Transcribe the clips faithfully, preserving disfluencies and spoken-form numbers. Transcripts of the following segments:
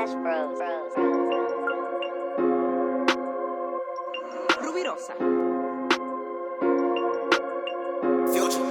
Smash Bros. Rubirosa. Future.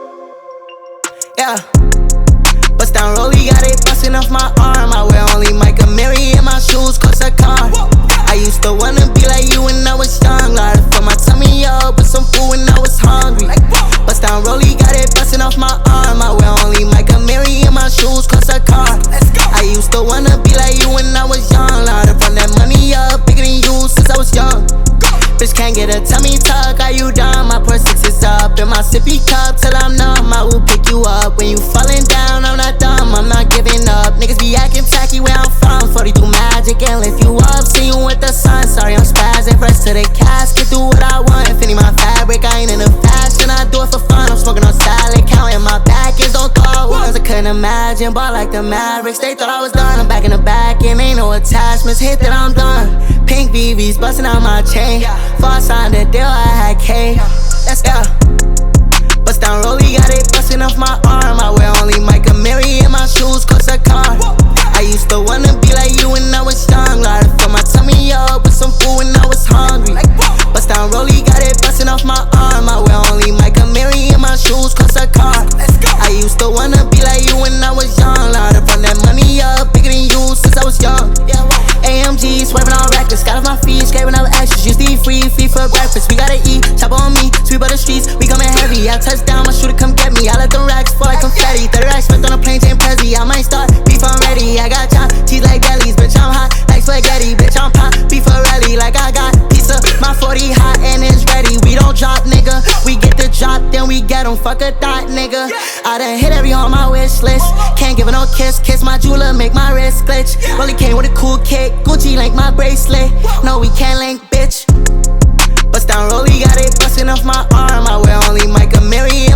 Yeah. Bust down rollie, got it busting off my arm. I wear only Micah Mary in my shoes, cost a car. I used to wanna be like you when I was young. Lied for my tummy up with some food when I was hungry. Bust down rollie, got it busting off my arm. I wear only Micah Mary in my shoes, cost a car. I used to wanna be like you when I was young. Lied to run that money up, bigger than you since I was young. Bitch can't get a tummy tuck, are you dumb? I pour sixes up in my sippy cup till I'm numb. I will pick you up when you falling down. I'm not dumb, I'm not giving up. Niggas be acting tacky where I'm from. forty-two magic and lift you up. See you with the sun. Sorry I'm spazzing. Fresh to the casket, do what I want. Infinity my fabric, I ain't into fashion. I do it for fun. I'm smoking on salad, counting my back is on call. Ones I couldn't imagine, ball like the Mavericks. They thought I was done. I'm back in the back and ain't no attachments. Hit that I'm done. Pink B Bs busting out my chain. Before I signed the deal, I had K. Let's go. Bust down rollie, got it busting off my arm. I wear only Micah Mary in my shoes, cost a car. I used to wanna be like you when I was young. Lied for my tummy up with some food when I was hungry. Bust down rollie, got it busting off my arm. I wear only Micah Mary in my shoes, cost a car. I used to wanna be like you when I was young. Lied to run that money up, bigger than you since I was young. A M G, swerving on reckless, got off my feet, scraping up extras. Used to eat free, free for breakfast. We gotta eat, chop on me, sweep up the streets. We coming heavy, I touch down, my shooter come get me. I let the racks fall like confetti. thirty racks spent on a plane, chain Prezi. I might start beef, I'm ready. I got chop, teeth like delis, bitch, I'm hot like spaghetti. Bitch, I'm pop, beef rally, like I got pizza. My forty hot and it's ready. We don't drop, nigga. We get the drop, then we get 'em. Fuck a thought, nigga. I done hit every on my wish list. Can't give her no kiss, kiss my jeweler, make my wrist glitch. Rollie came with a cool kick, Gucci link my bracelet. No, we can't link, bitch. Bust down rollie, got it busting off my arm. I wear only Micah Mary in